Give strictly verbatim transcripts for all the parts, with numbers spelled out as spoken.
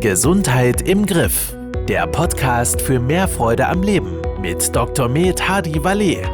Gesundheit im Griff. Der Podcast für mehr Freude am Leben mit Doktor Med Hadi Valet.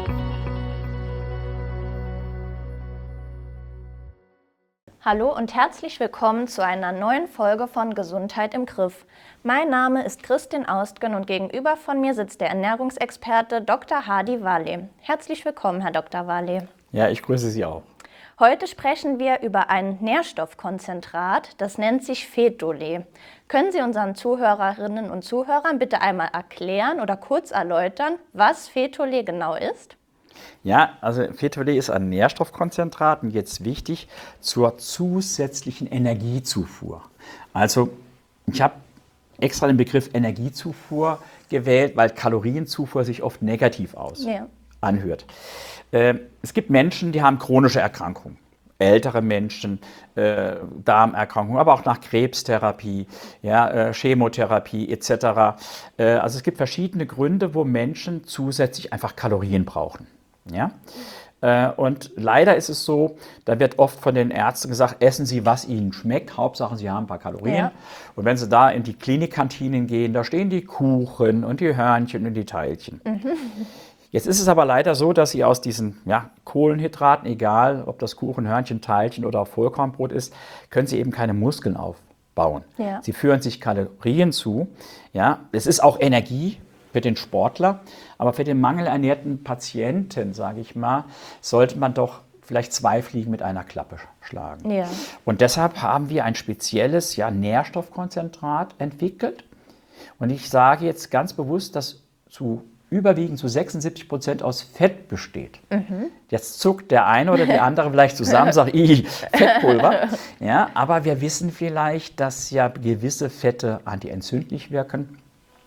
Hallo und herzlich willkommen zu einer neuen Folge von Gesundheit im Griff. Mein Name ist Christin Austgen und gegenüber von mir sitzt der Ernährungsexperte Doktor Hadi Valet. Herzlich willkommen, Herr Doktor Valet. Ja, ich grüße Sie auch. Heute sprechen wir über ein Nährstoffkonzentrat, das nennt sich Phetolé. Können Sie unseren Zuhörerinnen und Zuhörern bitte einmal erklären oder kurz erläutern, was Phetolé genau ist? Ja, also Phetolé ist ein Nährstoffkonzentrat und jetzt wichtig zur zusätzlichen Energiezufuhr. Also ich habe extra den Begriff Energiezufuhr gewählt, weil Kalorienzufuhr sich oft negativ aus Ja. anhört. Äh, es gibt Menschen, die haben chronische Erkrankungen. Ältere Menschen, äh, Darmerkrankungen, aber auch nach Krebstherapie, ja, äh, Chemotherapie et cetera. Äh, also es gibt verschiedene Gründe, wo Menschen zusätzlich einfach Kalorien brauchen. Ja? Äh, und leider ist es so, da wird oft von den Ärzten gesagt, essen Sie, was Ihnen schmeckt, Hauptsache Sie haben ein paar Kalorien. Ja. Und wenn Sie da in die Klinikkantinen gehen, da stehen die Kuchen und die Hörnchen und die Teilchen. Mhm. Jetzt ist es aber leider so, dass Sie aus diesen ja, Kohlenhydraten, egal ob das Kuchen, Hörnchen, Teilchen oder auch Vollkornbrot ist, können Sie eben keine Muskeln aufbauen. Ja. Sie führen sich Kalorien zu. Ja. Es ist auch Energie für den Sportler, aber für den mangelernährten Patienten, sage ich mal, sollte man doch vielleicht zwei Fliegen mit einer Klappe schlagen. Ja. Und deshalb haben wir ein spezielles ja, Nährstoffkonzentrat entwickelt. Und ich sage jetzt ganz bewusst, dass zu überwiegend zu sechsundsiebzig Prozent aus Fett besteht. Mhm. Jetzt zuckt der eine oder die andere vielleicht zusammen, sagt, ih, Fettpulver. Ja, aber wir wissen vielleicht, dass ja gewisse Fette antientzündlich wirken.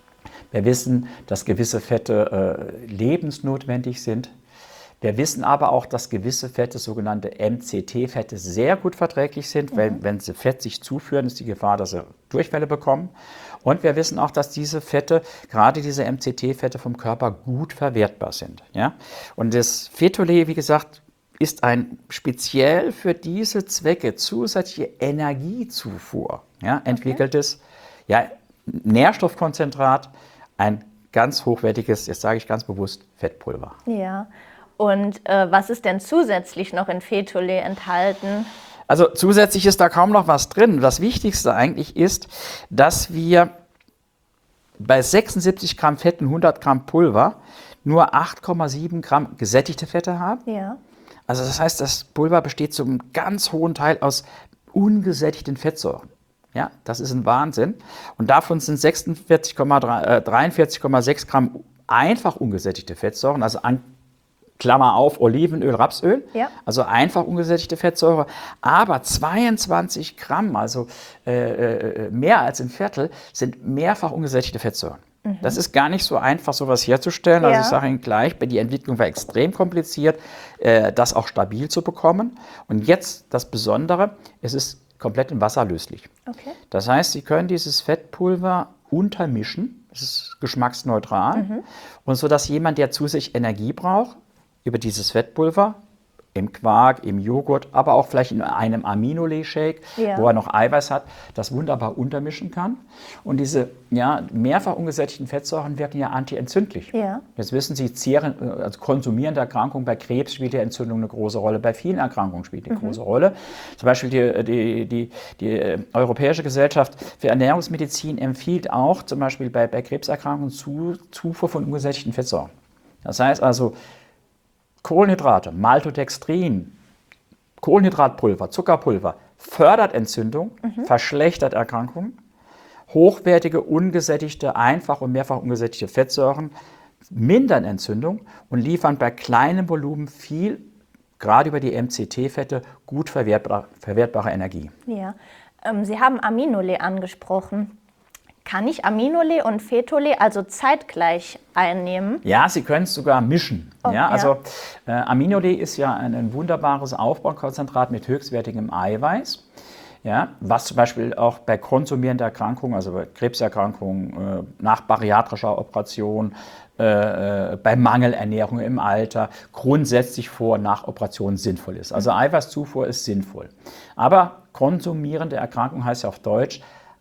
Wir wissen, dass gewisse Fette äh, lebensnotwendig sind. Wir wissen aber auch, dass gewisse Fette, sogenannte M C T-Fette, sehr gut verträglich sind. Mhm. Weil, wenn sie Fett sich zuführen, ist die Gefahr, dass sie Durchfälle bekommen. Und wir wissen auch, dass diese Fette, gerade diese M C T-Fette vom Körper gut verwertbar sind. Ja? Und das Phetolé, wie gesagt, ist ein speziell für diese Zwecke zusätzliche Energiezufuhr ja, entwickeltes okay. ja, Nährstoffkonzentrat, ein ganz hochwertiges, jetzt sage ich ganz bewusst, Fettpulver. Ja. Und äh, was ist denn zusätzlich noch in Phetolé enthalten? Also zusätzlich ist da kaum noch was drin. Das Wichtigste eigentlich ist, dass wir bei sechsundsiebzig Gramm Fett und hundert Gramm Pulver nur acht Komma sieben Gramm gesättigte Fette haben. Ja. Also das heißt, das Pulver besteht zum ganz hohen Teil aus ungesättigten Fettsäuren. Ja, das ist ein Wahnsinn. Und davon sind sechsundvierzig Komma dreiundvierzig Komma sechs Gramm einfach ungesättigte Fettsäuren, also an Klammer auf, Olivenöl, Rapsöl, ja. Also einfach ungesättigte Fettsäure, aber zweiundzwanzig Gramm, also äh, mehr als ein Viertel, sind mehrfach ungesättigte Fettsäuren. Mhm. Das ist gar nicht so einfach, sowas herzustellen. Ja. Also ich sage Ihnen gleich, die Entwicklung war extrem kompliziert, äh, das auch stabil zu bekommen. Und jetzt das Besondere, es ist komplett in Wasser löslich. Okay. Das heißt, Sie können dieses Fettpulver untermischen, es ist geschmacksneutral, mhm. und so dass jemand, der zusätzlich Energie braucht, über dieses Fettpulver im Quark, im Joghurt, aber auch vielleicht in einem Aminolé-Shake, ja. wo er noch Eiweiß hat, das wunderbar untermischen kann. Und diese ja, mehrfach ungesättigten Fettsäuren wirken ja antientzündlich. Ja. Jetzt wissen Sie, zehren, also konsumierende Erkrankungen, bei Krebs spielt die Entzündung eine große Rolle, bei vielen Erkrankungen spielt die eine mhm. große Rolle. Zum Beispiel die, die, die, die Europäische Gesellschaft für Ernährungsmedizin empfiehlt auch zum Beispiel bei, bei Krebserkrankungen zu, Zufuhr von ungesättigten Fettsäuren. Das heißt also, Kohlenhydrate, Maltodextrin, Kohlenhydratpulver, Zuckerpulver fördert Entzündung, mhm. verschlechtert Erkrankungen. Hochwertige, ungesättigte, einfach und mehrfach ungesättigte Fettsäuren mindern Entzündung und liefern bei kleinem Volumen viel, gerade über die M C T-Fette, gut verwertbare, verwertbare Energie. Ja. Ähm, Sie haben Aminolé angesprochen. Kann ich Aminolé und Phetolé also zeitgleich einnehmen? Ja, Sie können es sogar mischen. Oh, ja, also äh, Aminolé ist ja ein, ein wunderbares Aufbaukonzentrat mit höchstwertigem Eiweiß, ja, was zum Beispiel auch bei konsumierender Erkrankung, also bei Krebserkrankungen, äh, nach bariatrischer Operation, äh, bei Mangelernährung im Alter grundsätzlich vor und nach Operationen sinnvoll ist. Also Eiweißzufuhr ist sinnvoll. Aber konsumierende Erkrankung heißt ja auf Deutsch,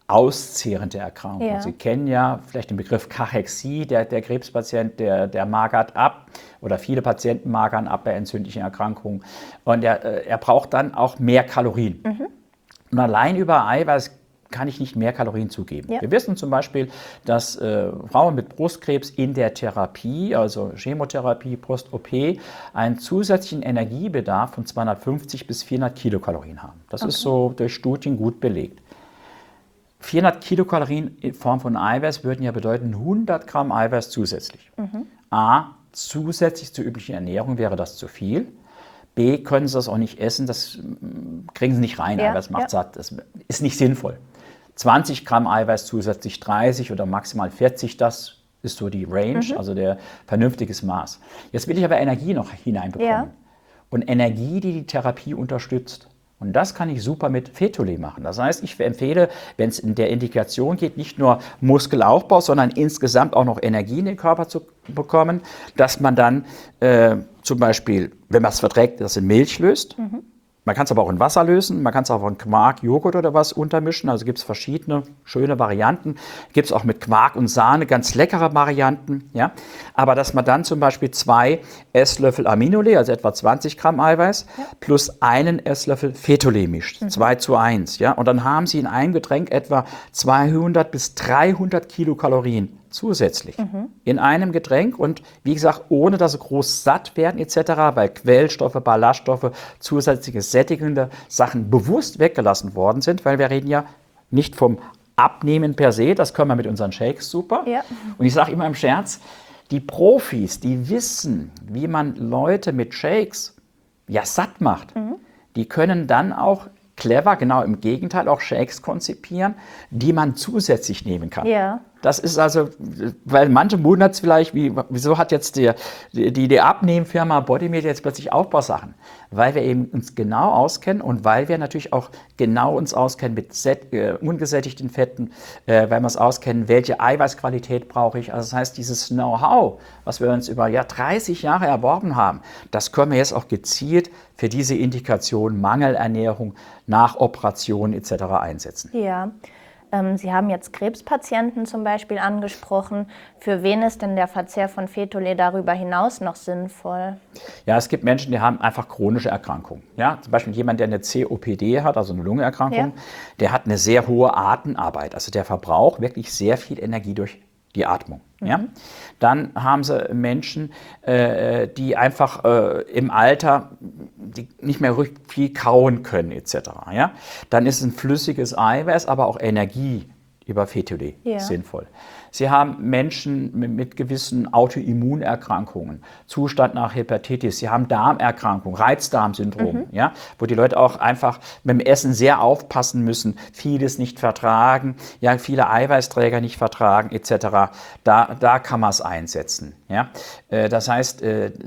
auszehrende Erkrankung. Ja. Sie kennen ja vielleicht den Begriff Kachexie, der, der Krebspatient, der, der magert ab oder viele Patienten magern ab bei entzündlichen Erkrankungen und er, er braucht dann auch mehr Kalorien. Mhm. Und allein über Eiweiß kann ich nicht mehr Kalorien zugeben. Ja. Wir wissen zum Beispiel, dass äh, Frauen mit Brustkrebs in der Therapie, also Chemotherapie, Post-O P, einen zusätzlichen Energiebedarf von zweihundertfünfzig bis vierhundert Kilokalorien haben. Das okay. ist so durch Studien gut belegt. vierhundert Kilokalorien in Form von Eiweiß würden ja bedeuten hundert Gramm Eiweiß zusätzlich. Mhm. A, zusätzlich zur üblichen Ernährung wäre das zu viel. B, können Sie das auch nicht essen, das kriegen Sie nicht rein, ja, Eiweiß macht ja. satt, das ist nicht sinnvoll. zwanzig Gramm Eiweiß zusätzlich, dreißig oder maximal vierzig, das ist so die Range, mhm. also der vernünftiges Maß. Jetzt will ich aber Energie noch hineinbekommen ja. und Energie, die die Therapie unterstützt. Und das kann ich super mit Fetolé machen. Das heißt, ich empfehle, wenn es in der Indikation geht, nicht nur Muskelaufbau, sondern insgesamt auch noch Energie in den Körper zu bekommen, dass man dann äh, zum Beispiel, wenn man es verträgt, das in Milch löst. Mhm. Man kann es aber auch in Wasser lösen, man kann es auch in Quark, Joghurt oder was untermischen. Also gibt es verschiedene schöne Varianten. Gibt es auch mit Quark und Sahne ganz leckere Varianten. Ja? Aber dass man dann zum Beispiel zwei Esslöffel Aminolé, also etwa zwanzig Gramm Eiweiß, ja. plus einen Esslöffel Fetolé mischt, mhm. zwei zu eins. Ja? Und dann haben Sie in einem Getränk etwa zweihundert bis dreihundert Kilokalorien zusätzlich mhm. in einem Getränk und wie gesagt, ohne dass sie groß satt werden et cetera, weil Quellstoffe, Ballaststoffe, zusätzliche sättigende Sachen bewusst weggelassen worden sind, weil wir reden ja nicht vom Abnehmen per se, das können wir mit unseren Shakes super. Ja. Und ich sage immer im Scherz, die Profis, die wissen, wie man Leute mit Shakes ja satt macht, mhm. die können dann auch clever, genau im Gegenteil, auch Shakes konzipieren, die man zusätzlich nehmen kann. Ja. Das ist also, weil manche wundern es vielleicht, wie, wieso hat jetzt die, die, die Abnehmfirma Bodymate jetzt plötzlich Aufbausachen? Weil wir eben uns genau auskennen und weil wir natürlich auch genau uns auskennen mit set, äh, ungesättigten Fetten, äh, weil wir uns auskennen, welche Eiweißqualität brauche ich. Also das heißt, dieses Know-how, was wir uns über ja, dreißig Jahre erworben haben, das können wir jetzt auch gezielt für diese Indikation Mangelernährung nach Operationen et cetera einsetzen. Ja. Sie haben jetzt Krebspatienten zum Beispiel angesprochen. Für wen ist denn der Verzehr von Fetolé darüber hinaus noch sinnvoll? Ja, es gibt Menschen, die haben einfach chronische Erkrankungen. Ja, zum Beispiel jemand, der eine C O P D hat, also eine Lungenerkrankung, ja. der hat eine sehr hohe Atemarbeit. Also der verbraucht wirklich sehr viel Energie durch die Atmung. Mhm. Ja? Dann haben sie Menschen, äh, die einfach äh, im Alter die nicht mehr viel kauen können et cetera. Ja? Dann ist ein flüssiges Eiweiß, aber auch Energie über Fetolé ja. sinnvoll. Sie haben Menschen mit, mit gewissen Autoimmunerkrankungen, Zustand nach Hepatitis, sie haben Darmerkrankungen, Reizdarmsyndrom, mhm. ja, wo die Leute auch einfach mit dem Essen sehr aufpassen müssen, vieles nicht vertragen, ja, viele Eiweißträger nicht vertragen et cetera. Da, da kann man es einsetzen. Ja. Das heißt,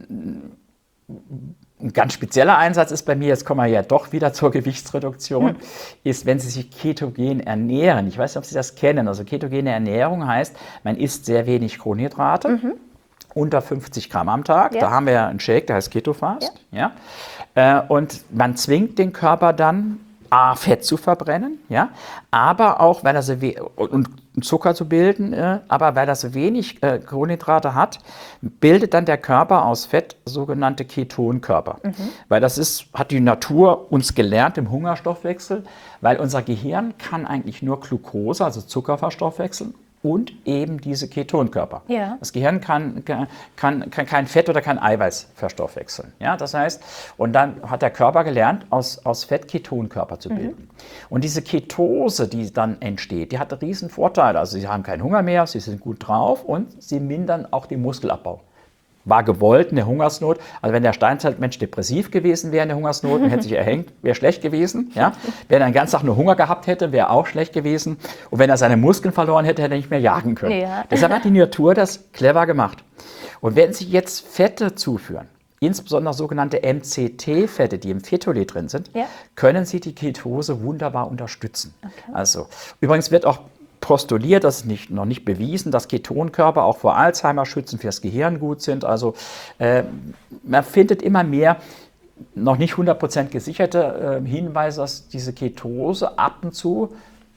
ein ganz spezieller Einsatz ist bei mir, jetzt kommen wir ja doch wieder zur Gewichtsreduktion, hm. ist, wenn Sie sich ketogen ernähren. Ich weiß nicht, ob Sie das kennen. Also ketogene Ernährung heißt, man isst sehr wenig Kohlenhydrate, mhm. unter fünfzig Gramm am Tag. Ja. Da haben wir ja einen Shake, der heißt Ketofast. Ja. Ja. Und man zwingt den Körper dann, A, Fett zu verbrennen, ja, aber auch, weil er so we- und Zucker zu bilden, äh, aber weil er so wenig äh, Kohlenhydrate hat, bildet dann der Körper aus Fett sogenannte Ketonkörper. Mhm. Weil das ist, hat die Natur uns gelernt im Hungerstoffwechsel, weil unser Gehirn kann eigentlich nur Glucose, also Zucker verstoffwechseln, und eben diese Ketonkörper. Ja. Das Gehirn kann, kann, kann kein Fett oder kein Eiweiß verstoffwechseln. Ja, das heißt, und dann hat der Körper gelernt, aus, aus Fett Ketonkörper zu bilden. Mhm. Und diese Ketose, die dann entsteht, die hat einen riesen Vorteil. Also sie haben keinen Hunger mehr, sie sind gut drauf und sie mindern auch den Muskelabbau. War gewollt, eine Hungersnot. Also wenn der Steinzeitmensch depressiv gewesen wäre, eine Hungersnot, und hätte sich erhängt, wäre schlecht gewesen. Ja? Wenn er den ganzen Tag nur Hunger gehabt hätte, wäre auch schlecht gewesen. Und wenn er seine Muskeln verloren hätte, hätte er nicht mehr jagen können. Ja. Deshalb hat die Natur das clever gemacht. Und wenn Sie jetzt Fette zuführen, insbesondere sogenannte M C T-Fette, die im Fetolé drin sind, ja. können Sie die Ketose wunderbar unterstützen. Okay. Also, übrigens wird auch postuliert, das ist nicht, noch nicht bewiesen, dass Ketonkörper auch vor Alzheimer schützen, fürs Gehirn gut sind. Also äh, man findet immer mehr noch nicht hundert Prozent gesicherte äh, Hinweise, dass diese Ketose ab und zu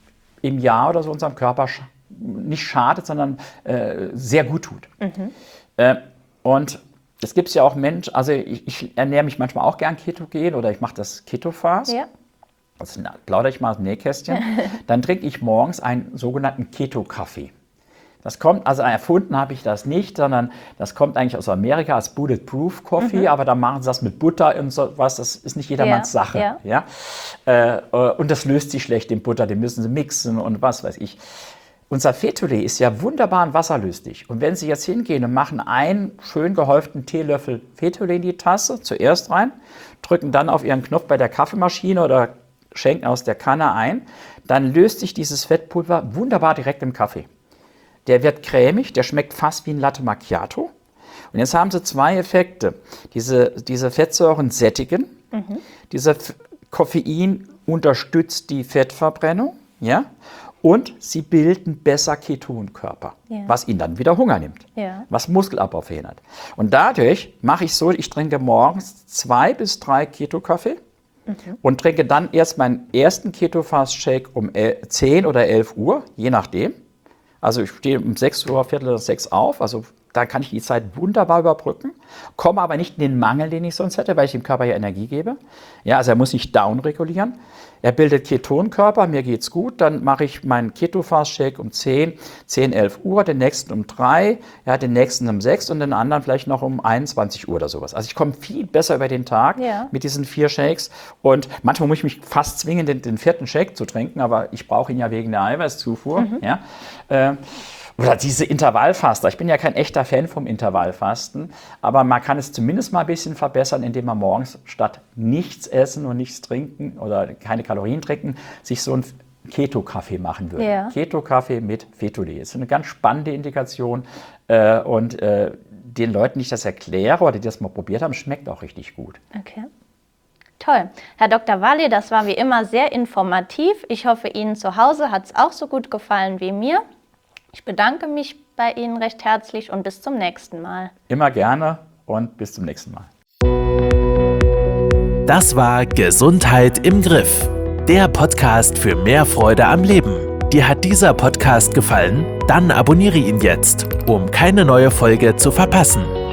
im Jahr oder so unserem Körper sch- nicht schadet, sondern äh, sehr gut tut. Mhm. Äh, und es gibt ja auch Menschen, also ich, ich ernähre mich manchmal auch gern ketogen oder ich mache das Keto-Fast. Ja. Also plaudere ich mal aus dem Nähkästchen. Dann trinke ich morgens einen sogenannten Keto-Kaffee. Das kommt, also erfunden habe ich das nicht, sondern das kommt eigentlich aus Amerika als Bulletproof Coffee, mhm. aber da machen sie das mit Butter und sowas, das ist nicht jedermanns ja, Sache. Ja. Ja? Äh, und das löst sich schlecht in Butter, den müssen sie mixen und was weiß ich. Unser Fetolé ist ja wunderbar und wasserlöslich. Und wenn Sie jetzt hingehen und machen einen schön gehäuften Teelöffel Fetolé in die Tasse, zuerst rein, drücken dann auf Ihren Knopf bei der Kaffeemaschine oder schenken aus der Kanne ein, dann löst sich dieses Fettpulver wunderbar direkt im Kaffee. Der wird cremig, der schmeckt fast wie ein Latte Macchiato. Und jetzt haben Sie zwei Effekte. Diese, diese Fettsäuren sättigen, mhm. dieser Koffein unterstützt die Fettverbrennung, ja, und sie bilden besser Ketonkörper, ja. was ihnen dann wieder Hunger nimmt, ja. was Muskelabbau verhindert. Und dadurch mache ich so, ich trinke morgens zwei bis drei Keto-Kaffee mhm. und trinke dann erst meinen ersten Keto-Fast-Shake um zehn oder elf Uhr, je nachdem. Also ich stehe um sechs Uhr, Viertel oder sechs auf, also da kann ich die Zeit wunderbar überbrücken, komme aber nicht in den Mangel, den ich sonst hätte, weil ich dem Körper ja Energie gebe. Ja, also er muss nicht down regulieren. Er bildet Ketonkörper, mir geht's gut, dann mache ich meinen Keto-Fast-Shake um zehn, zehn, elf Uhr, den nächsten um drei, ja, den nächsten um sechs und den anderen vielleicht noch um einundzwanzig Uhr oder sowas. Also ich komme viel besser über den Tag ja. mit diesen vier Shakes und manchmal muss ich mich fast zwingen, den, den vierten Shake zu trinken, aber ich brauche ihn ja wegen der Eiweißzufuhr. Mhm. Ja. Äh, Oder diese Intervallfaster. Ich bin ja kein echter Fan vom Intervallfasten, aber man kann es zumindest mal ein bisschen verbessern, indem man morgens statt nichts essen und nichts trinken oder keine Kalorien trinken, sich so einen Keto-Kaffee machen würde. Ja. Keto-Kaffee mit Fetolé. Das ist eine ganz spannende Indikation äh, und äh, den Leuten, die ich das erkläre oder die das mal probiert haben, schmeckt auch richtig gut. Okay. Toll. Herr Doktor Walli, das war wie immer sehr informativ. Ich hoffe, Ihnen zu Hause hat es auch so gut gefallen wie mir. Ich bedanke mich bei Ihnen recht herzlich und bis zum nächsten Mal. Immer gerne und bis zum nächsten Mal. Das war Gesundheit im Griff, der Podcast für mehr Freude am Leben. Dir hat dieser Podcast gefallen? Dann abonniere ihn jetzt, um keine neue Folge zu verpassen.